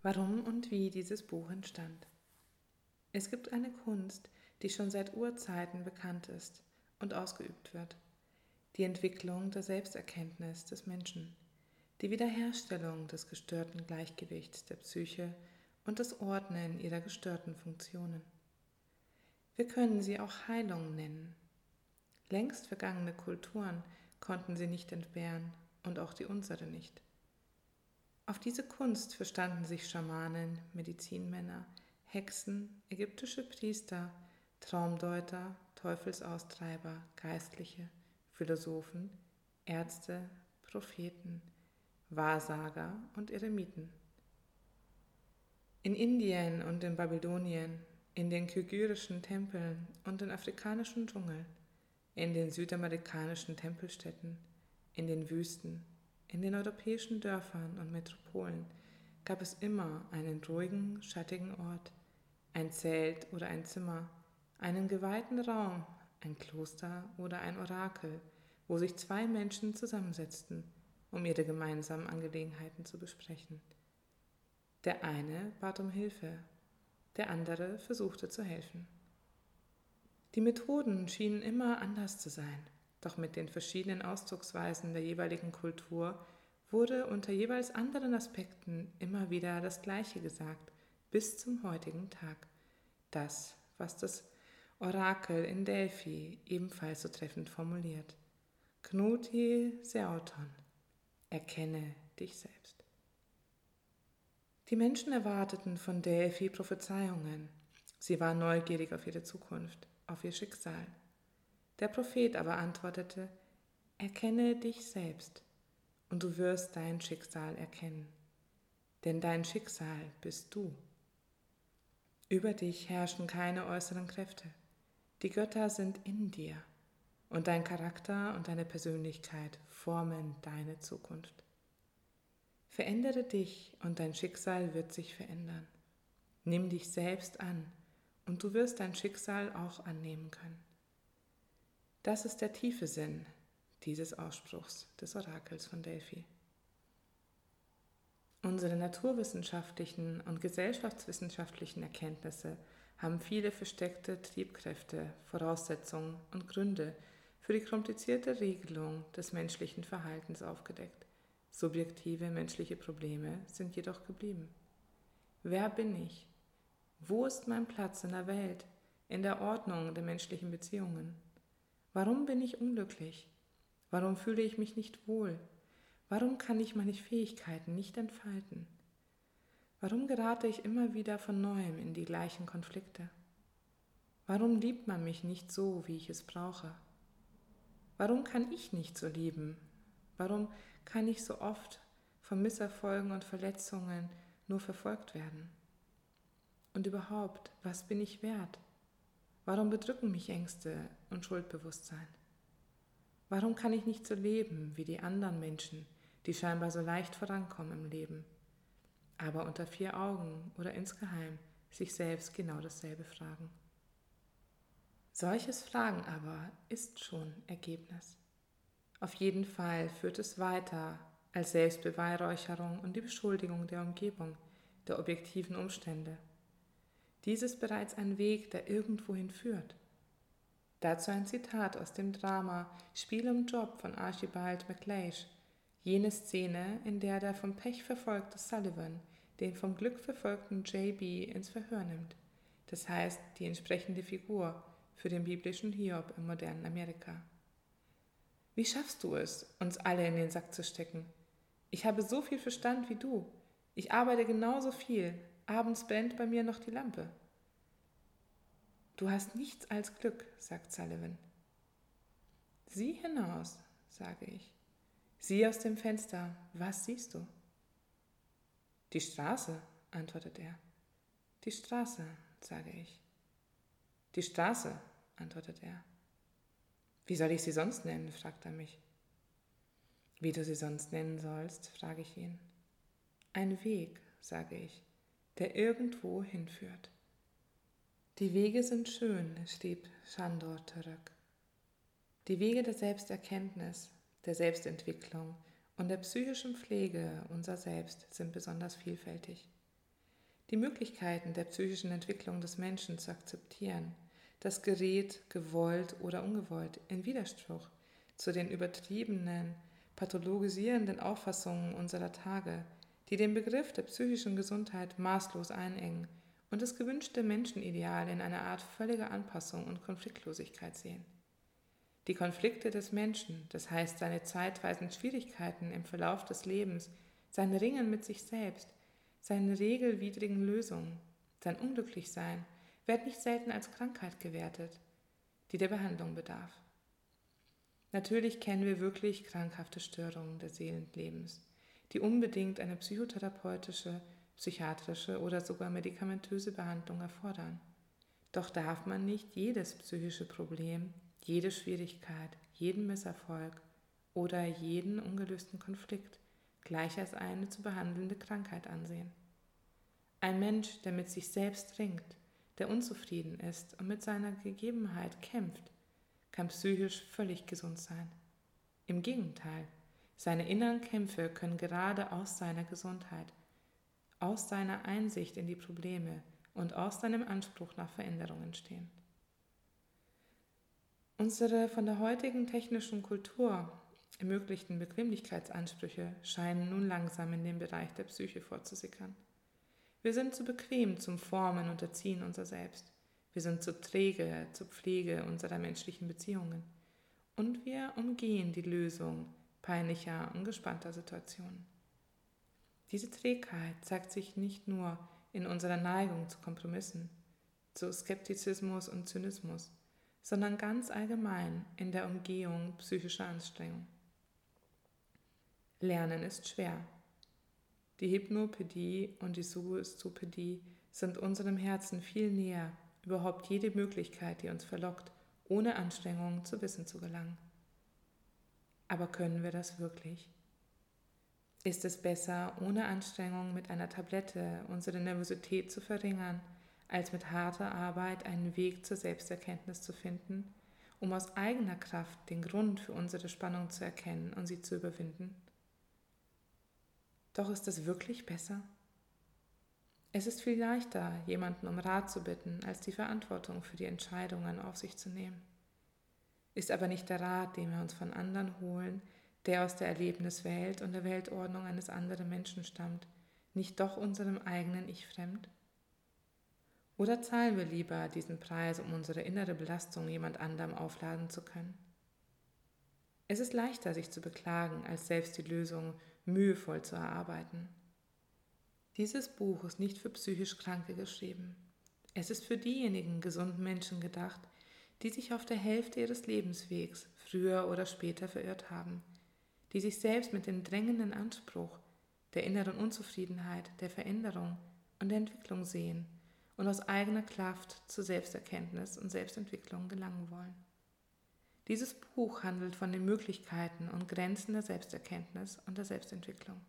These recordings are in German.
Warum und wie dieses Buch entstand. Es gibt eine Kunst, die schon seit Urzeiten bekannt ist und ausgeübt wird. Die Entwicklung der Selbsterkenntnis des Menschen, die Wiederherstellung des gestörten Gleichgewichts der Psyche und das Ordnen ihrer gestörten Funktionen. Wir können sie auch Heilung nennen. Längst vergangene Kulturen konnten sie nicht entbehren und auch die unsere nicht. Auf diese Kunst verstanden sich Schamanen, Medizinmänner, Hexen, ägyptische Priester, Traumdeuter, Teufelsaustreiber, Geistliche, Philosophen, Ärzte, Propheten, Wahrsager und Eremiten. In Indien und in Babylonien, in den kyrgyzischen Tempeln und den afrikanischen Dschungeln, in den südamerikanischen Tempelstädten, in den Wüsten, in den europäischen Dörfern und Metropolen gab es immer einen ruhigen, schattigen Ort, ein Zelt oder ein Zimmer, einen geweihten Raum, ein Kloster oder ein Orakel, wo sich zwei Menschen zusammensetzten, um ihre gemeinsamen Angelegenheiten zu besprechen. Der eine bat um Hilfe, der andere versuchte zu helfen. Die Methoden schienen immer anders zu sein, doch mit den verschiedenen Ausdrucksweisen der jeweiligen Kultur wurde unter jeweils anderen Aspekten immer wieder das Gleiche gesagt, bis zum heutigen Tag. Das, was das Orakel in Delphi ebenfalls so treffend formuliert. Knuti Seauton, erkenne dich selbst. Die Menschen erwarteten von Delphi Prophezeiungen. Sie waren neugierig auf ihre Zukunft, auf ihr Schicksal. Der Prophet aber antwortete, erkenne dich selbst und du wirst dein Schicksal erkennen. Denn dein Schicksal bist du. Über dich herrschen keine äußeren Kräfte. Die Götter sind in dir und dein Charakter und deine Persönlichkeit formen deine Zukunft. Verändere dich und dein Schicksal wird sich verändern. Nimm dich selbst an und du wirst dein Schicksal auch annehmen können. Das ist der tiefe Sinn dieses Ausspruchs des Orakels von Delphi. Unsere naturwissenschaftlichen und gesellschaftswissenschaftlichen Erkenntnisse haben viele versteckte Triebkräfte, Voraussetzungen und Gründe für die komplizierte Regelung des menschlichen Verhaltens aufgedeckt. Subjektive menschliche Probleme sind jedoch geblieben. Wer bin ich? Wo ist mein Platz in der Welt, in der Ordnung der menschlichen Beziehungen? Warum bin ich unglücklich? Warum fühle ich mich nicht wohl? Warum kann ich meine Fähigkeiten nicht entfalten? Warum gerate ich immer wieder von Neuem in die gleichen Konflikte? Warum liebt man mich nicht so, wie ich es brauche? Warum kann ich nicht so lieben? Warum kann ich so oft von Misserfolgen und Verletzungen nur verfolgt werden? Und überhaupt, was bin ich wert? Warum bedrücken mich Ängste und Schuldbewusstsein? Warum kann ich nicht so leben wie die anderen Menschen, die scheinbar so leicht vorankommen im Leben, aber unter vier Augen oder insgeheim sich selbst genau dasselbe fragen? Solches Fragen aber ist schon Ergebnis. Auf jeden Fall führt es weiter als Selbstbeweihräucherung und die Beschuldigung der Umgebung, der objektiven Umstände. Dies ist bereits ein Weg, der irgendwohin führt. Dazu ein Zitat aus dem Drama Spiel um Job von Archibald MacLeish, jene Szene, in der der vom Pech verfolgte Sullivan den vom Glück verfolgten J.B. ins Verhör nimmt, das heißt die entsprechende Figur für den biblischen Hiob im modernen Amerika. Wie schaffst du es, uns alle in den Sack zu stecken? Ich habe so viel Verstand wie du. Ich arbeite genauso viel. Abends brennt bei mir noch die Lampe. Du hast nichts als Glück, sagt Sullivan. Sieh hinaus, sage ich. Sieh aus dem Fenster. Was siehst du? Die Straße, antwortet er. Die Straße, sage ich. Die Straße, antwortet er. Wie soll ich sie sonst nennen, fragt er mich. Wie du sie sonst nennen sollst, frage ich ihn. Ein Weg, sage ich, der irgendwo hinführt. Die Wege sind schön, schrieb Sándor Török. Die Wege der Selbsterkenntnis, der Selbstentwicklung und der psychischen Pflege unser Selbst sind besonders vielfältig. die Möglichkeiten der psychischen Entwicklung des Menschen zu akzeptieren, das gerät, gewollt oder ungewollt, in Widerspruch zu den übertriebenen, pathologisierenden Auffassungen unserer Tage, die den Begriff der psychischen Gesundheit maßlos einengen und das gewünschte Menschenideal in einer Art völliger Anpassung und Konfliktlosigkeit sehen. Die Konflikte des Menschen, das heißt seine zeitweisen Schwierigkeiten im Verlauf des Lebens, sein Ringen mit sich selbst, seine regelwidrigen Lösungen, sein Unglücklichsein, werden nicht selten als Krankheit gewertet, die der Behandlung bedarf. Natürlich kennen wir wirklich krankhafte Störungen des Seelenlebens, die unbedingt eine psychotherapeutische, psychiatrische oder sogar medikamentöse Behandlung erfordern. Doch darf man nicht jedes psychische Problem, jede Schwierigkeit, jeden Misserfolg oder jeden ungelösten Konflikt gleich als eine zu behandelnde Krankheit ansehen. Ein Mensch, der mit sich selbst ringt, der unzufrieden ist und mit seiner Gegebenheit kämpft, kann psychisch völlig gesund sein. Im Gegenteil, seine inneren Kämpfe können gerade aus seiner Gesundheit, aus seiner Einsicht in die Probleme und aus seinem Anspruch nach Veränderung entstehen. Unsere von der heutigen technischen Kultur ermöglichten Bequemlichkeitsansprüche scheinen nun langsam in den Bereich der Psyche vorzusickeln. Wir sind zu bequem zum Formen und Erziehen unser Selbst. Wir sind zu träge zur Pflege unserer menschlichen Beziehungen. Und wir umgehen die Lösung peinlicher und gespannter Situationen. Diese Trägheit zeigt sich nicht nur in unserer Neigung zu Kompromissen, zu Skeptizismus und Zynismus, sondern ganz allgemein in der Umgehung psychischer Anstrengung. Lernen ist schwer. Die Hypnopädie und die Suistopädie sind unserem Herzen viel näher, überhaupt jede Möglichkeit, die uns verlockt, ohne Anstrengung zu Wissen zu gelangen. Aber können wir das wirklich? Ist es besser, ohne Anstrengung mit einer Tablette unsere Nervosität zu verringern, als mit harter Arbeit einen Weg zur Selbsterkenntnis zu finden, um aus eigener Kraft den Grund für unsere Spannung zu erkennen und sie zu überwinden? Doch ist es wirklich besser? Es ist viel leichter, jemanden um Rat zu bitten, als die Verantwortung für die Entscheidungen auf sich zu nehmen. Ist aber nicht der Rat, den wir uns von anderen holen, der aus der Erlebniswelt und der Weltordnung eines anderen Menschen stammt, nicht doch unserem eigenen Ich fremd? Oder zahlen wir lieber diesen Preis, um unsere innere Belastung jemand anderem aufladen zu können? Es ist leichter, sich zu beklagen, als selbst die Lösung mühevoll zu erarbeiten. Dieses Buch ist nicht für psychisch Kranke geschrieben. Es ist für diejenigen gesunden Menschen gedacht, die sich auf der Hälfte ihres Lebenswegs früher oder später verirrt haben, die sich selbst mit dem drängenden Anspruch der inneren Unzufriedenheit, der Veränderung und der Entwicklung sehen und aus eigener Kraft zur Selbsterkenntnis und Selbstentwicklung gelangen wollen. Dieses Buch handelt von den Möglichkeiten und Grenzen der Selbsterkenntnis und der Selbstentwicklung.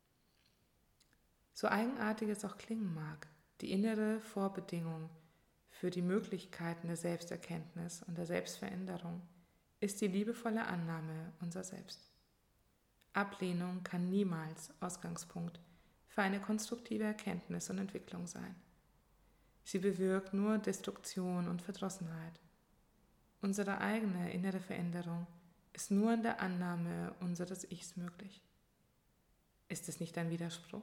So eigenartig es auch klingen mag, die innere Vorbedingung für die Möglichkeiten der Selbsterkenntnis und der Selbstveränderung ist die liebevolle Annahme unser Selbst. Ablehnung kann niemals Ausgangspunkt für eine konstruktive Erkenntnis und Entwicklung sein. Sie bewirkt nur Destruktion und Verdrossenheit. Unsere eigene innere Veränderung ist nur in der Annahme unseres Ichs möglich. Ist es nicht ein Widerspruch?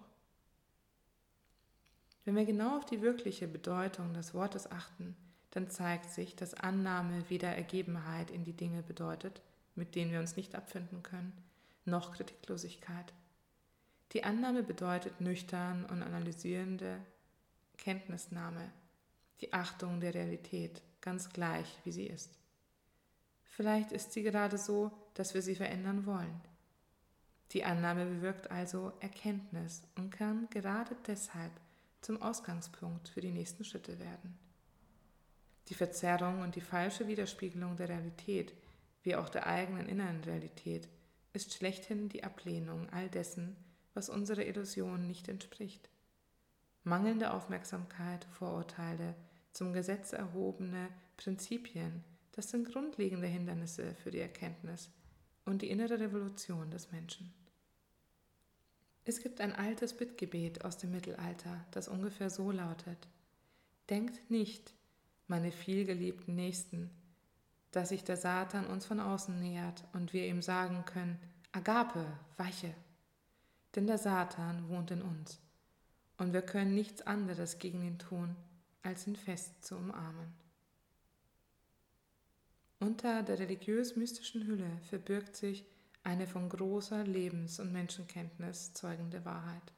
Wenn wir genau auf die wirkliche Bedeutung des Wortes achten, dann zeigt sich, dass Annahme weder Ergebenheit in die Dinge bedeutet, mit denen wir uns nicht abfinden können, noch Kritiklosigkeit. Die Annahme bedeutet nüchtern und analysierende Kenntnisnahme, die Achtung der Realität, ganz gleich, wie sie ist. Vielleicht ist sie gerade so, dass wir sie verändern wollen. Die Annahme bewirkt also Erkenntnis und kann gerade deshalb zum Ausgangspunkt für die nächsten Schritte werden. Die Verzerrung und die falsche Widerspiegelung der Realität, wie auch der eigenen inneren Realität, ist schlechthin die Ablehnung all dessen, was unserer Illusion nicht entspricht. Mangelnde Aufmerksamkeit, Vorurteile, zum Gesetz erhobene Prinzipien, das sind grundlegende Hindernisse für die Erkenntnis und die innere Revolution des Menschen. Es gibt ein altes Bittgebet aus dem Mittelalter, das ungefähr so lautet: Denkt nicht, meine vielgeliebten Nächsten, dass sich der Satan uns von außen nähert und wir ihm sagen können: Agape, weiche. Denn der Satan wohnt in uns und wir können nichts anderes gegen ihn tun, als ihn fest zu umarmen. Unter der religiös-mystischen Hülle verbirgt sich eine von großer Lebens- und Menschenkenntnis zeugende Wahrheit.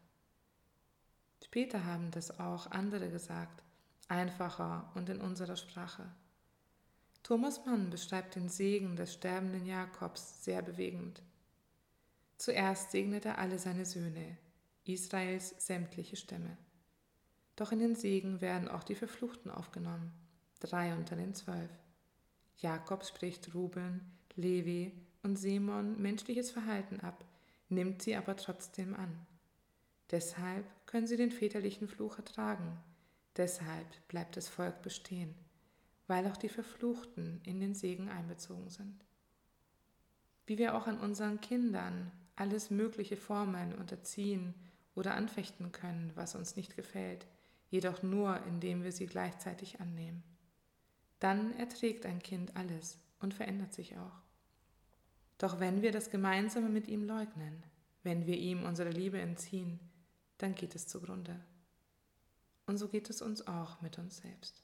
Später haben das auch andere gesagt, einfacher und in unserer Sprache. Thomas Mann beschreibt den Segen des sterbenden Jakobs sehr bewegend. Zuerst segnet er alle seine Söhne, Israels sämtliche Stämme. Doch in den Segen werden auch die Verfluchten aufgenommen, 3 unter den 12. Jakob spricht Ruben, Levi und Simon menschliches Verhalten ab, nimmt sie aber trotzdem an. Deshalb können sie den väterlichen Fluch ertragen. Deshalb bleibt das Volk bestehen, weil auch die Verfluchten in den Segen einbezogen sind. Wie wir auch an unseren Kindern alles Mögliche formeln und erziehen oder anfechten können, was uns nicht gefällt, jedoch nur, indem wir sie gleichzeitig annehmen. Dann erträgt ein Kind alles und verändert sich auch. Doch wenn wir das Gemeinsame mit ihm leugnen, wenn wir ihm unsere Liebe entziehen, dann geht es zugrunde. Und so geht es uns auch mit uns selbst.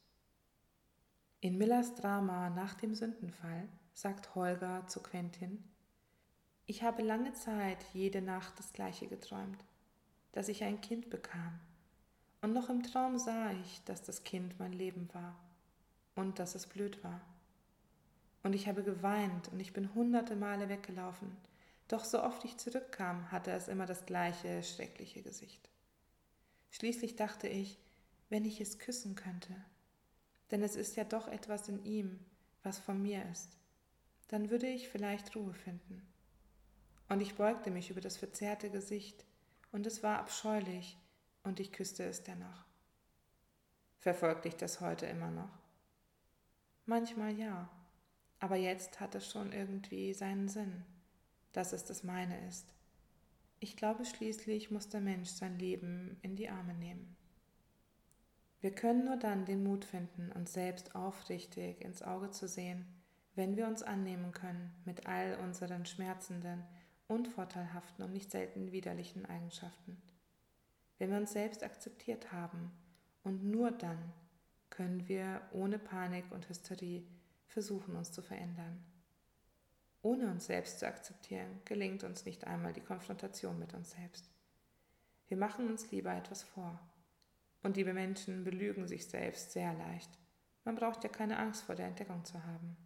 In Millers Drama Nach dem Sündenfall sagt Holger zu Quentin: Ich habe lange Zeit jede Nacht das Gleiche geträumt, dass ich ein Kind bekam. Und noch im Traum sah ich, dass das Kind mein Leben war und dass es blöd war. Und ich habe geweint und ich bin hunderte Male weggelaufen, doch so oft ich zurückkam, hatte es immer das gleiche schreckliche Gesicht. Schließlich dachte ich, wenn ich es küssen könnte, denn es ist ja doch etwas in ihm, was von mir ist, dann würde ich vielleicht Ruhe finden. Und ich beugte mich über das verzerrte Gesicht, und es war abscheulich, und ich küsste es dennoch. Verfolgt dich das heute immer noch? Manchmal ja, aber jetzt hat es schon irgendwie seinen Sinn, dass es das meine ist. Ich glaube, schließlich muss der Mensch sein Leben in die Arme nehmen. Wir können nur dann den Mut finden, uns selbst aufrichtig ins Auge zu sehen, wenn wir uns annehmen können mit all unseren schmerzenden, unvorteilhaften und nicht selten widerlichen Eigenschaften. Wenn wir uns selbst akzeptiert haben, und nur dann können wir ohne Panik und Hysterie versuchen, uns zu verändern. Ohne uns selbst zu akzeptieren, gelingt uns nicht einmal die Konfrontation mit uns selbst. Wir machen uns lieber etwas vor. Und liebe Menschen belügen sich selbst sehr leicht. Man braucht ja keine Angst vor der Entdeckung zu haben.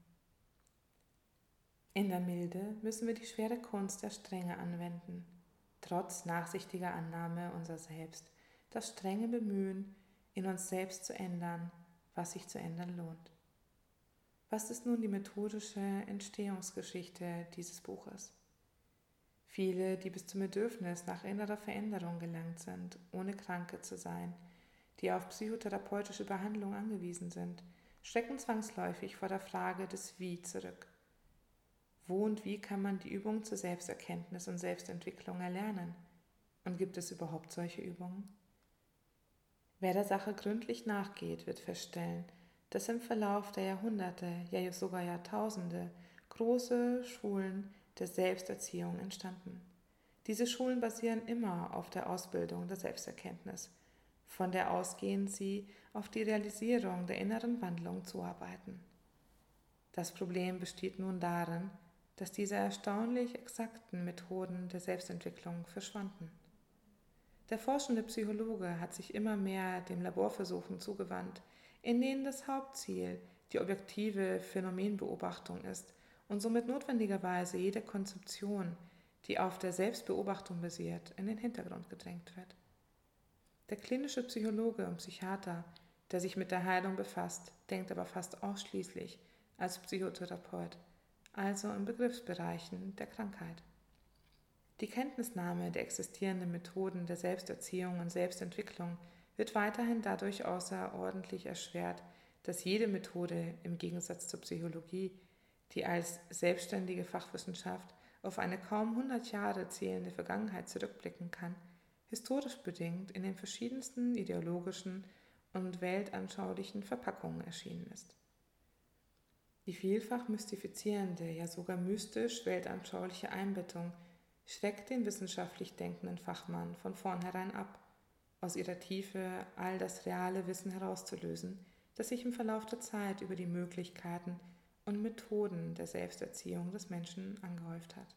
In der Milde müssen wir die schwere Kunst der Strenge anwenden, trotz nachsichtiger Annahme unser Selbst, das strenge Bemühen, in uns selbst zu ändern, was sich zu ändern lohnt. Was ist nun die methodische Entstehungsgeschichte dieses Buches? Viele, die bis zum Bedürfnis nach innerer Veränderung gelangt sind, ohne Kranke zu sein, die auf psychotherapeutische Behandlung angewiesen sind, schrecken zwangsläufig vor der Frage des Wie zurück. Wo und wie kann man die Übung zur Selbsterkenntnis und Selbstentwicklung erlernen? Und gibt es überhaupt solche Übungen? Wer der Sache gründlich nachgeht, wird feststellen, dass im Verlauf der Jahrhunderte, ja sogar Jahrtausende, große Schulen der Selbsterziehung entstanden. Diese Schulen basieren immer auf der Ausbildung der Selbsterkenntnis, von der ausgehend sie auf die Realisierung der inneren Wandlung zuarbeiten. Das Problem besteht nun darin, dass diese erstaunlich exakten Methoden der Selbstentwicklung verschwanden. Der forschende Psychologe hat sich immer mehr dem Laborversuchen zugewandt, in denen das Hauptziel die objektive Phänomenbeobachtung ist und somit notwendigerweise jede Konzeption, die auf der Selbstbeobachtung basiert, in den Hintergrund gedrängt wird. Der klinische Psychologe und Psychiater, der sich mit der Heilung befasst, denkt aber fast ausschließlich als Psychotherapeut, also in Begriffsbereichen der Krankheit. Die Kenntnisnahme der existierenden Methoden der Selbsterziehung und Selbstentwicklung wird weiterhin dadurch außerordentlich erschwert, dass jede Methode im Gegensatz zur Psychologie, die als selbstständige Fachwissenschaft auf eine kaum 100 Jahre zählende Vergangenheit zurückblicken kann, historisch bedingt in den verschiedensten ideologischen und weltanschaulichen Verpackungen erschienen ist. Die vielfach mystifizierende, ja sogar mystisch weltanschauliche Einbettung schreckt den wissenschaftlich denkenden Fachmann von vornherein ab, aus ihrer Tiefe all das reale Wissen herauszulösen, das sich im Verlauf der Zeit über die Möglichkeiten und Methoden der Selbsterziehung des Menschen angehäuft hat.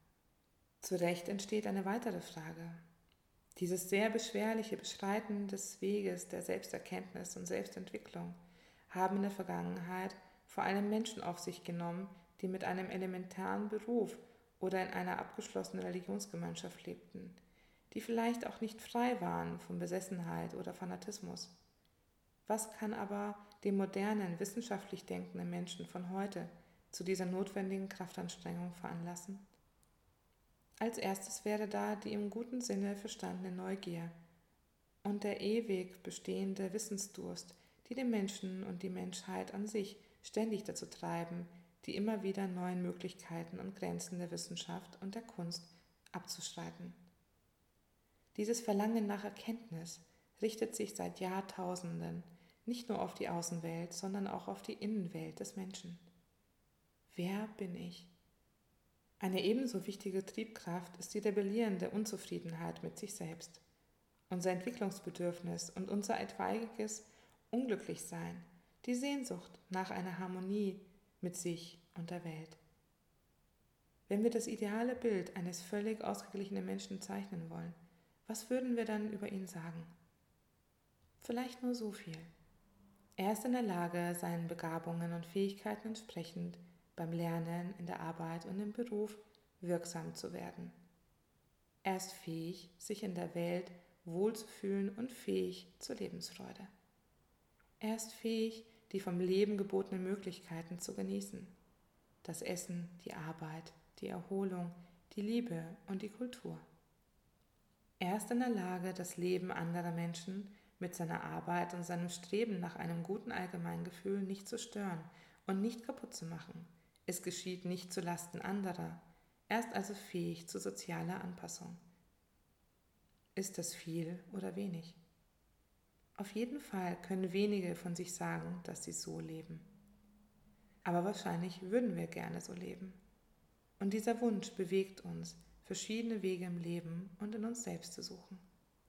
Zu Recht entsteht eine weitere Frage. Dieses sehr beschwerliche Beschreiten des Weges der Selbsterkenntnis und Selbstentwicklung haben in der Vergangenheit vor allem Menschen auf sich genommen, die mit einem elementaren Beruf oder in einer abgeschlossenen Religionsgemeinschaft lebten, die vielleicht auch nicht frei waren von Besessenheit oder Fanatismus. Was kann aber den modernen, wissenschaftlich denkenden Menschen von heute zu dieser notwendigen Kraftanstrengung veranlassen? Als erstes wäre da die im guten Sinne verstandene Neugier und der ewig bestehende Wissensdurst, die den Menschen und die Menschheit an sich ständig dazu treiben, die immer wieder neuen Möglichkeiten und Grenzen der Wissenschaft und der Kunst abzuschreiten. Dieses Verlangen nach Erkenntnis richtet sich seit Jahrtausenden nicht nur auf die Außenwelt, sondern auch auf die Innenwelt des Menschen. Wer bin ich? Eine ebenso wichtige Triebkraft ist die rebellierende Unzufriedenheit mit sich selbst, unser Entwicklungsbedürfnis und unser etwaiges Unglücklichsein, die Sehnsucht nach einer Harmonie mit sich und der Welt. Wenn wir das ideale Bild eines völlig ausgeglichenen Menschen zeichnen wollen, was würden wir dann über ihn sagen? Vielleicht nur so viel. Er ist in der Lage, seinen Begabungen und Fähigkeiten entsprechend beim Lernen, in der Arbeit und im Beruf wirksam zu werden. Er ist fähig, sich in der Welt wohlzufühlen und fähig zur Lebensfreude. Er ist fähig, die vom Leben gebotenen Möglichkeiten zu genießen. Das Essen, die Arbeit, die Erholung, die Liebe und die Kultur. Er ist in der Lage, das Leben anderer Menschen mit seiner Arbeit und seinem Streben nach einem guten Allgemeingefühl nicht zu stören und nicht kaputt zu machen. Es geschieht nicht zu Lasten anderer. Er ist also fähig zu sozialer Anpassung. Ist das viel oder wenig? Auf jeden Fall können wenige von sich sagen, dass sie so leben. Aber wahrscheinlich würden wir gerne so leben. Und dieser Wunsch bewegt uns, verschiedene Wege im Leben und in uns selbst zu suchen.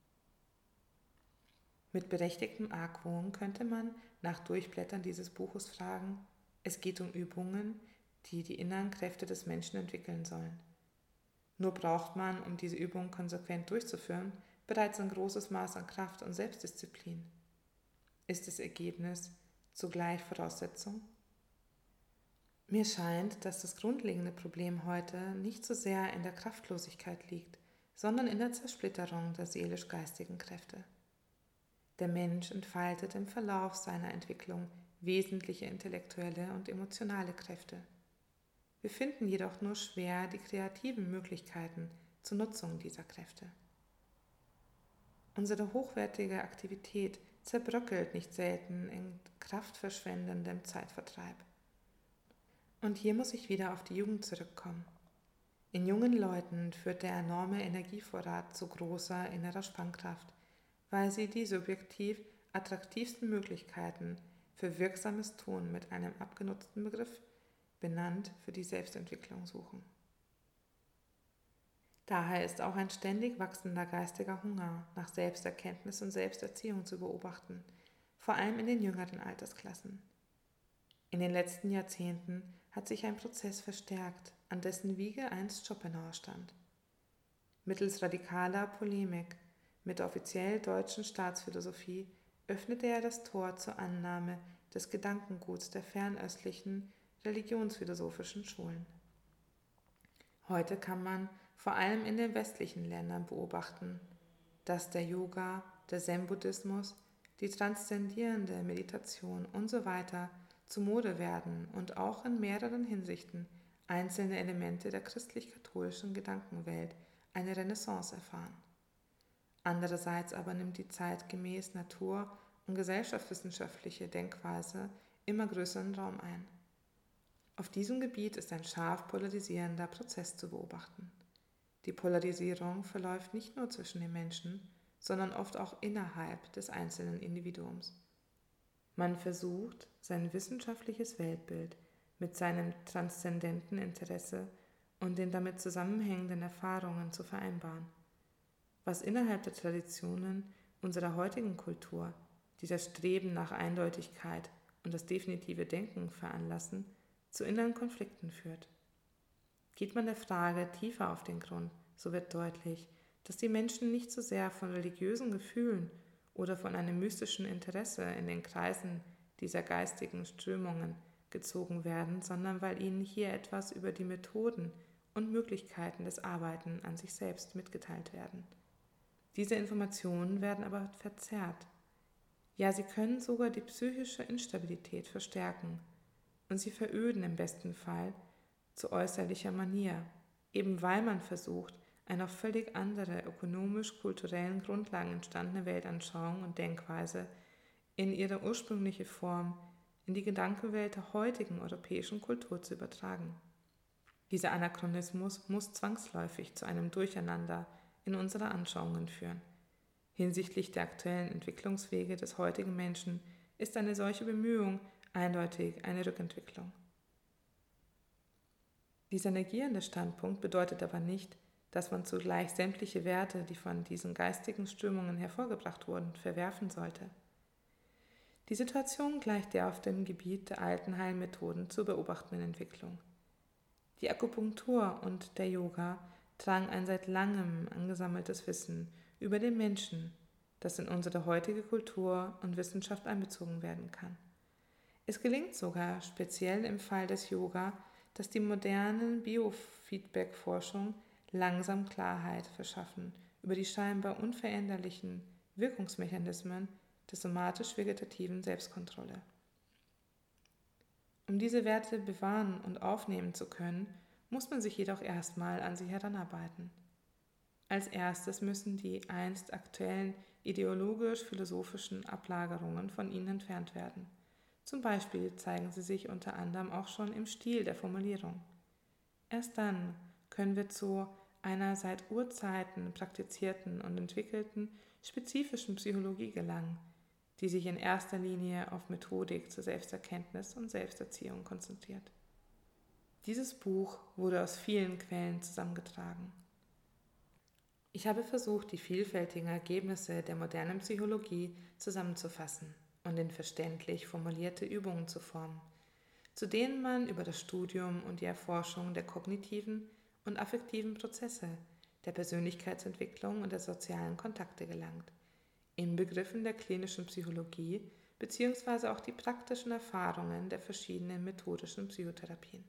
Mit berechtigtem Argwohn könnte man nach Durchblättern dieses Buches fragen, es geht um Übungen, die die inneren Kräfte des Menschen entwickeln sollen. Nur braucht man, um diese Übungen konsequent durchzuführen, bereits ein großes Maß an Kraft und Selbstdisziplin. Ist das Ergebnis zugleich Voraussetzung? Mir scheint, dass das grundlegende Problem heute nicht so sehr in der Kraftlosigkeit liegt, sondern in der Zersplitterung der seelisch-geistigen Kräfte. Der Mensch entfaltet im Verlauf seiner Entwicklung wesentliche intellektuelle und emotionale Kräfte. Wir finden jedoch nur schwer die kreativen Möglichkeiten zur Nutzung dieser Kräfte. Unsere hochwertige Aktivität zerbröckelt nicht selten in kraftverschwendendem Zeitvertreib. Und hier muss ich wieder auf die Jugend zurückkommen. In jungen Leuten führt der enorme Energievorrat zu großer innerer Spannkraft, weil sie die subjektiv attraktivsten Möglichkeiten für wirksames Tun mit einem abgenutzten Begriff, benannt für die Selbstentwicklung, suchen. Daher ist auch ein ständig wachsender geistiger Hunger nach Selbsterkenntnis und Selbsterziehung zu beobachten, vor allem in den jüngeren Altersklassen. In den letzten Jahrzehnten hat sich ein Prozess verstärkt, an dessen Wiege einst Schopenhauer stand. Mittels radikaler Polemik mit der offiziell deutschen Staatsphilosophie öffnete er das Tor zur Annahme des Gedankenguts der fernöstlichen religionsphilosophischen Schulen. Heute kann man vor allem in den westlichen Ländern beobachten, dass der Yoga, der Zen-Buddhismus, die transzendierende Meditation usw. Zu Mode werden und auch in mehreren Hinsichten einzelne Elemente der christlich-katholischen Gedankenwelt eine Renaissance erfahren. Andererseits aber nimmt die zeitgemäß natur- und gesellschaftswissenschaftliche Denkweise immer größeren Raum ein. Auf diesem Gebiet ist ein scharf polarisierender Prozess zu beobachten. Die Polarisierung verläuft nicht nur zwischen den Menschen, sondern oft auch innerhalb des einzelnen Individuums. Man versucht, sein wissenschaftliches Weltbild mit seinem transzendenten Interesse und den damit zusammenhängenden Erfahrungen zu vereinbaren, was innerhalb der Traditionen unserer heutigen Kultur, die das Streben nach Eindeutigkeit und das definitive Denken veranlassen, zu inneren Konflikten führt. Geht man der Frage tiefer auf den Grund, so wird deutlich, dass die Menschen nicht so sehr von religiösen Gefühlen oder von einem mystischen Interesse in den Kreisen dieser geistigen Strömungen gezogen werden, sondern weil ihnen hier etwas über die Methoden und Möglichkeiten des Arbeiten an sich selbst mitgeteilt werden. Diese Informationen werden aber verzerrt. Ja, sie können sogar die psychische Instabilität verstärken und sie veröden im besten Fall zu äußerlicher Manier, eben weil man versucht, eine auf völlig andere ökonomisch-kulturellen Grundlagen entstandene Weltanschauung und Denkweise in ihre ursprüngliche Form in die Gedankenwelt der heutigen europäischen Kultur zu übertragen. Dieser Anachronismus muss zwangsläufig zu einem Durcheinander in unserer Anschauungen führen. Hinsichtlich der aktuellen Entwicklungswege des heutigen Menschen ist eine solche Bemühung eindeutig eine Rückentwicklung. Dieser negierende Standpunkt bedeutet aber nicht, dass man zugleich sämtliche Werte, die von diesen geistigen Strömungen hervorgebracht wurden, verwerfen sollte. Die Situation gleicht der auf dem Gebiet der alten Heilmethoden zu beobachtenden Entwicklung. Die Akupunktur und der Yoga tragen ein seit langem angesammeltes Wissen über den Menschen, das in unsere heutige Kultur und Wissenschaft einbezogen werden kann. Es gelingt sogar, speziell im Fall des Yoga, dass die modernen Biofeedback-Forschung langsam Klarheit verschaffen über die scheinbar unveränderlichen Wirkungsmechanismen der somatisch-vegetativen Selbstkontrolle. Um diese Werte bewahren und aufnehmen zu können, muss man sich jedoch erstmal an sie heranarbeiten. Als erstes müssen die einst aktuellen ideologisch-philosophischen Ablagerungen von ihnen entfernt werden. Zum Beispiel zeigen sie sich unter anderem auch schon im Stil der Formulierung. Erst dann können wir zu einer seit Urzeiten praktizierten und entwickelten spezifischen Psychologie gelangen, die sich in erster Linie auf Methodik zur Selbsterkenntnis und Selbsterziehung konzentriert. Dieses Buch wurde aus vielen Quellen zusammengetragen. Ich habe versucht, die vielfältigen Ergebnisse der modernen Psychologie zusammenzufassen und in verständlich formulierte Übungen zu formen, zu denen man über das Studium und die Erforschung der kognitiven und affektiven Prozesse, der Persönlichkeitsentwicklung und der sozialen Kontakte gelangt, inbegriffen der klinischen Psychologie bzw. auch die praktischen Erfahrungen der verschiedenen methodischen Psychotherapien.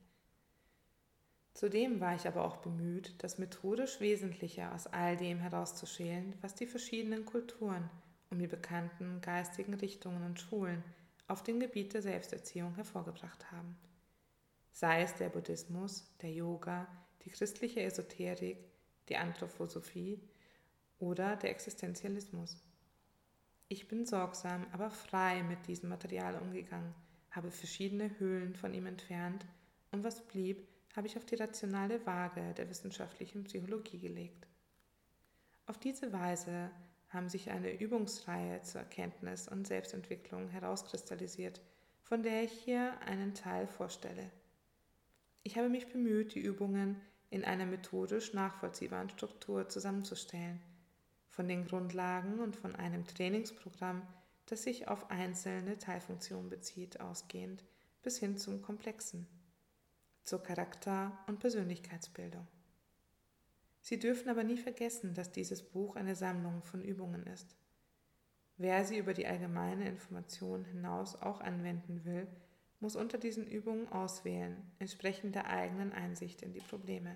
Zudem war ich aber auch bemüht, das methodisch Wesentliche aus all dem herauszuschälen, was die verschiedenen Kulturen um die bekannten geistigen Richtungen und Schulen auf dem Gebiet der Selbsterziehung hervorgebracht haben. Sei es der Buddhismus, der Yoga, die christliche Esoterik, die Anthroposophie oder der Existenzialismus. Ich bin sorgsam, aber frei mit diesem Material umgegangen, habe verschiedene Hüllen von ihm entfernt und was blieb, habe ich auf die rationale Waage der wissenschaftlichen Psychologie gelegt. Auf diese Weise haben sich eine Übungsreihe zur Erkenntnis und Selbstentwicklung herauskristallisiert, von der ich hier einen Teil vorstelle. Ich habe mich bemüht, die Übungen in einer methodisch nachvollziehbaren Struktur zusammenzustellen, von den Grundlagen und von einem Trainingsprogramm, das sich auf einzelne Teilfunktionen bezieht, ausgehend bis hin zum Komplexen, zur Charakter- und Persönlichkeitsbildung. Sie dürfen aber nie vergessen, dass dieses Buch eine Sammlung von Übungen ist. Wer sie über die allgemeine Information hinaus auch anwenden will, muss unter diesen Übungen auswählen, entsprechend der eigenen Einsicht in die Probleme.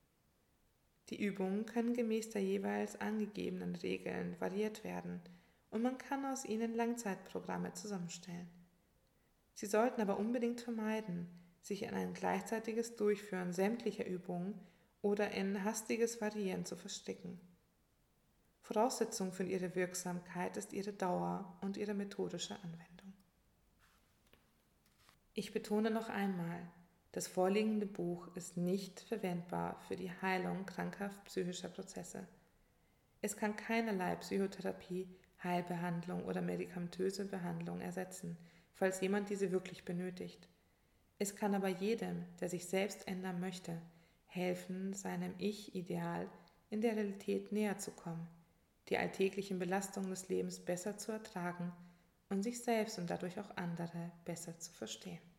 Die Übungen können gemäß der jeweils angegebenen Regeln variiert werden und man kann aus ihnen Langzeitprogramme zusammenstellen. Sie sollten aber unbedingt vermeiden, sich in ein gleichzeitiges Durchführen sämtlicher Übungen oder in hastiges Variieren zu verstricken. Voraussetzung für ihre Wirksamkeit ist ihre Dauer und ihre methodische Anwendung. Ich betone noch einmal, Das vorliegende Buch ist nicht verwendbar für die Heilung krankhaft psychischer Prozesse. Es kann keinerlei Psychotherapie, Heilbehandlung oder medikamentöse Behandlung ersetzen, falls jemand diese wirklich benötigt. Es kann aber jedem, der sich selbst ändern möchte, helfen, seinem Ich-Ideal in der Realität näher zu kommen, die alltäglichen Belastungen des Lebens besser zu ertragen und sich selbst und dadurch auch andere besser zu verstehen.